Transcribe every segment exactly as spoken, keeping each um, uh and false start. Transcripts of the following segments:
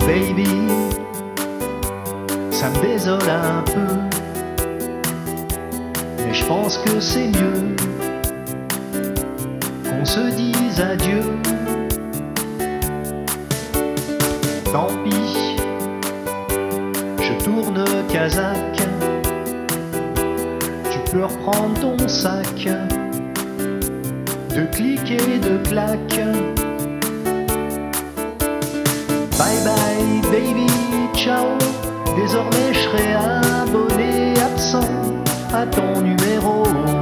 Baby, ça me désole un peu, mais je pense que c'est mieux qu'on se dise adieu. Tant pis, je tourne Kazakh, tu peux reprendre ton sac de clics et de claques. Bye bye baby, ciao, désormais je serai abonné absent à ton numéro.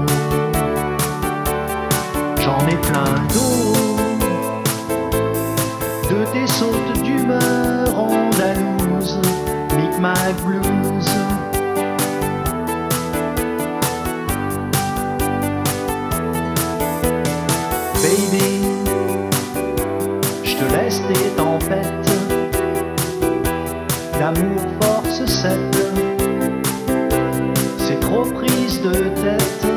J'en ai plein d'eau, de tes sautes d'humeur andalouse, Micmac Blues. Baby, je te laisse tes tempêtes, l'amour force sept, c'est trop prise de tête.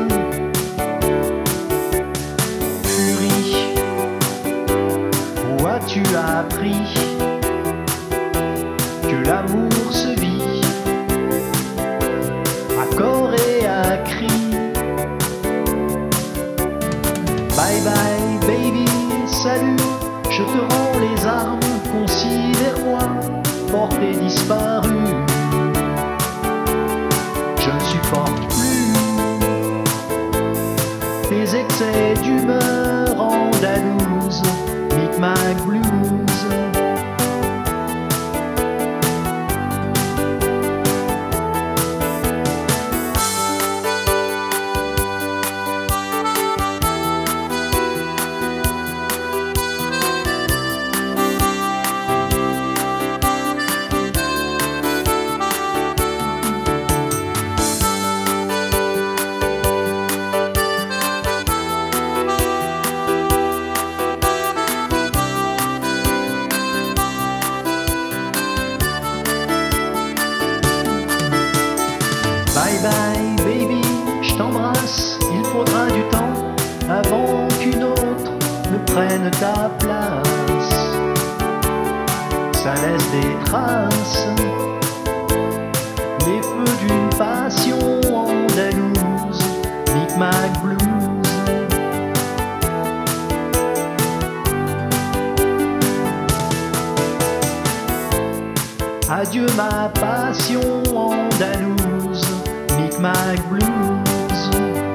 Furie, où as-tu appris que l'amour se vit à corps et à cri? Bye bye baby, salut, je te rends les armes, considère-moi porté disparu. Je ne supporte plus tes excès d'humeur andalouse, Micmac Blues. Bye bye baby, je t'embrasse, il faudra du temps avant qu'une autre ne prenne ta place. Ça laisse des traces, les feux d'une passion andalouse, Micmac Blues. Adieu ma passion andalouse, Micmac Blues.